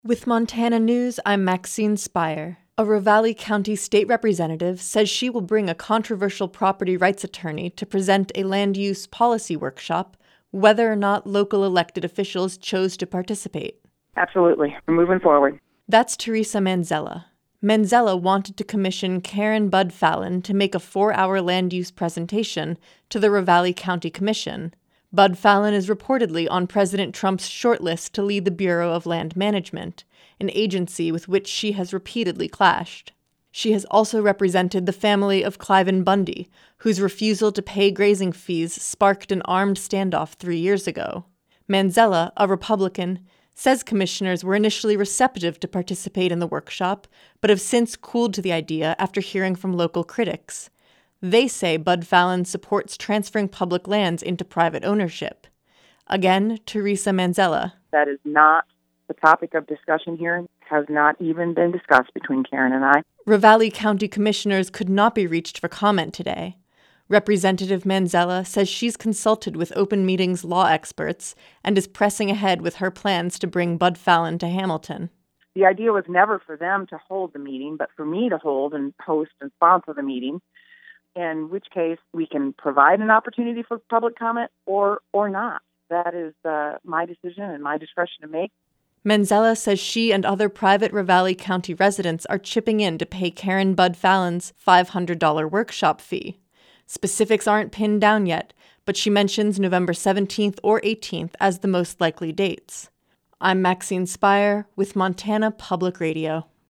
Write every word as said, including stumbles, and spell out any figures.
With Montana News, I'm Maxine Spire. A Ravalli County state representative says she will bring a controversial property rights attorney to present a land use policy workshop, whether or not local elected officials chose to participate. Absolutely. We're moving forward. That's Teresa Manzella. Manzella wanted to commission Karen Bud Fallon to make a four-hour land use presentation to the Ravalli County Commission. Bud Fallon is reportedly on President Trump's shortlist to lead the Bureau of Land Management, an agency with which she has repeatedly clashed. She has also represented the family of Cliven Bundy, whose refusal to pay grazing fees sparked an armed standoff three years ago. Manzella, a Republican, says commissioners were initially receptive to participate in the workshop, but have since cooled to the idea after hearing from local critics. They say Bud Fallon supports transferring public lands into private ownership. Again, Teresa Manzella. That is not the topic of discussion here, has not even been discussed between Karen and I. Ravalli County commissioners could not be reached for comment today. Representative Manzella says she's consulted with open meetings law experts and is pressing ahead with her plans to bring Bud Fallon to Hamilton. The idea was never for them to hold the meeting, but for me to hold and host and sponsor the meeting, in which case we can provide an opportunity for public comment or or not. That is uh, my decision and my discretion to make. Manzella says she and other private Ravalli County residents are chipping in to pay Karen Bud Fallon's five hundred dollars workshop fee. Specifics aren't pinned down yet, but she mentions November seventeenth or eighteenth as the most likely dates. I'm Maxine Spire with Montana Public Radio.